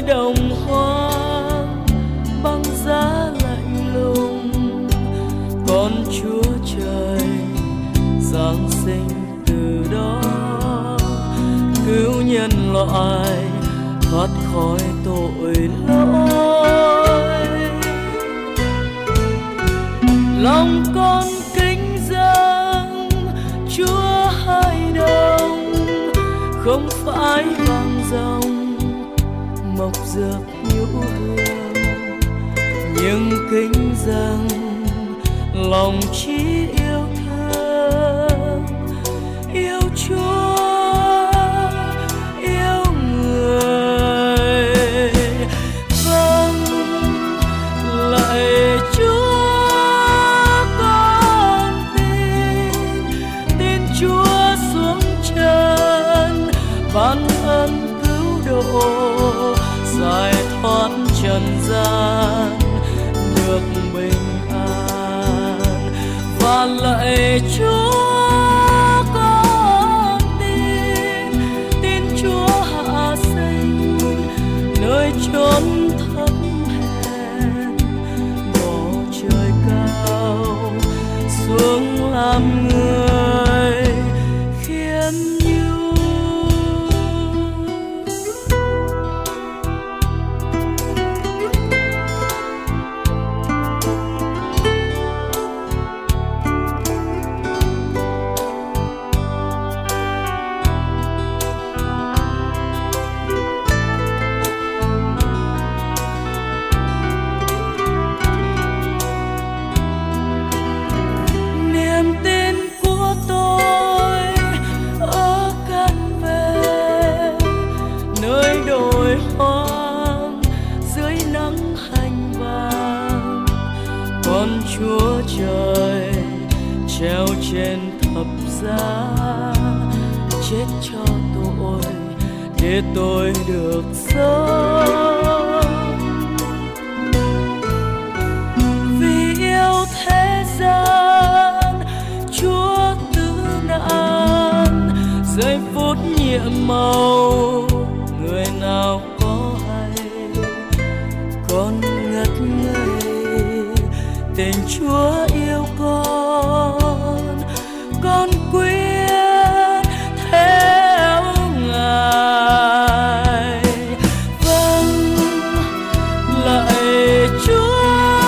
đồng hoang băng giá lạnh lùng, con Chúa Trời giáng sinh từ đó cứu nhân loại thoát khỏi tội lỗi. Lòng con kính dâng Chúa hài đồng, không phải vàng dòng mộc dược nhũ hương, nhưng kính dâng lòng chỉ yêu thương, yêu Chúa yêu người. Vâng lạy Chúa, con tin Chúa xuống trần ban ơn cứu độ, giải thoát trần gian được bình an. Và lạy Chúa, con tin Chúa hạ sinh nơi chốn thấp hèn, bỏ trời cao xuống làm người khiêm nhu. Niềm tin của tôi ở cận về nơi đồi hoang dưới nắng hành vàng, con Chúa Trời treo trên thập giá chết cho tôi để tôi được sống. Vì yêu thế gian Chúa tử nạn, giây phút nhiệm màu người nào có hay, con ngất ngây tình Chúa yêu con quyết theo Ngài. Vâng lạy Chúa,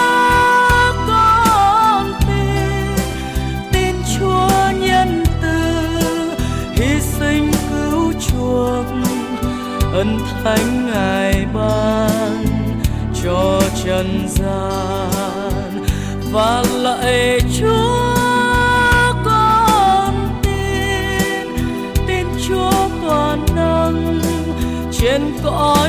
con tin Chúa nhân từ hy sinh cứu chuộc, ân thánh Ngài ban cho trần gian. Và lạy Chúa, con tin Chúa toàn năng trên cõi